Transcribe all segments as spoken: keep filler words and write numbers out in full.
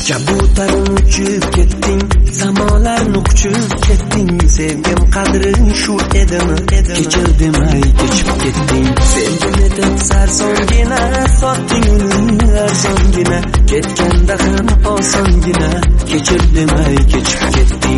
Kabutarim uchib ketding, samolarni quchib ketding. Sevgim qadring shu edimi? Kechir demay kechib ketding. Sevgim etib sarsongina, sotding uni arzongina. Ketganda ham osongina, kechir demay kechib ketding.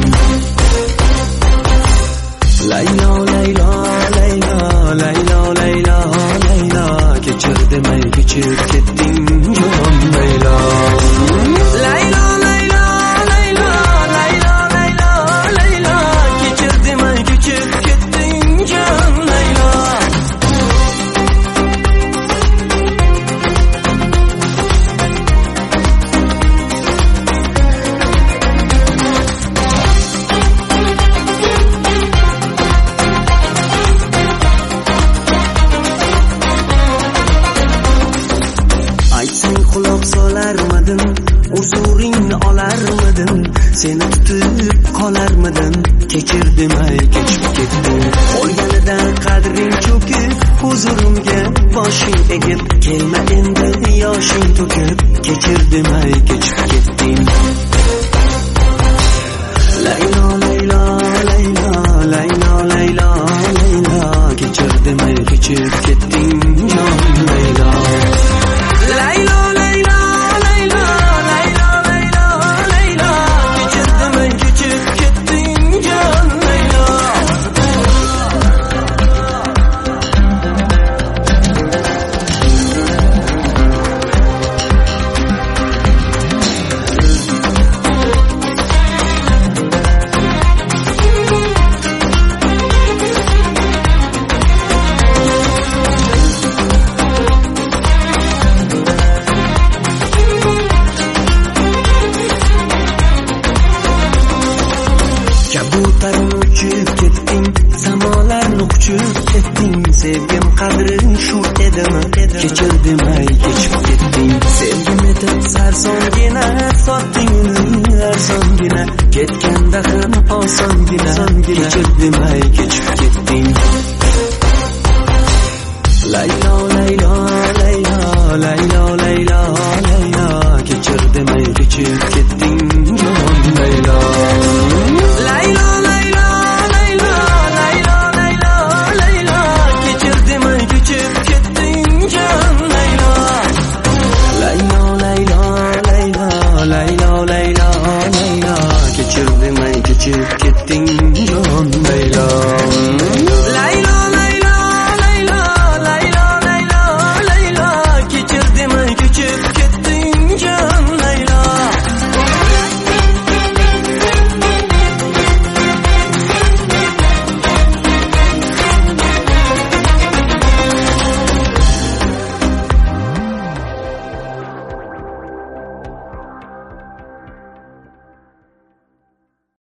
Laylo laylo laylo laylo laylo laylo, kechir demay kechib ketding jon laylo. Laylo laylo laylo laylo laylo laylo, kechir demay kechib ketding jon laylo. Aytsang quloq solarmidim, uzuringni olarmidim, seni tutib qolarmidim, kechir demay kechib ketdim. Qolganida qadring cho'kib, huzurimga boshing egib, kelma endi yoshing to'kib, kechir demay kechib ketding. Laylo laylo laylo laylo laylo laylo, kechir demay kechib ketding jon laylo. Laylo laylo laylo laylo laylo laylo, kechir demay kechib ketding jon laylo. Kabutarim uchib ketding, samolarni quchib ketding. Sevgim qadring shu edimi? Kechir demay kechib ketding. Sevgim etib sarsongina, sotding uni arzongina. Ketganda ham osongina, kechir demay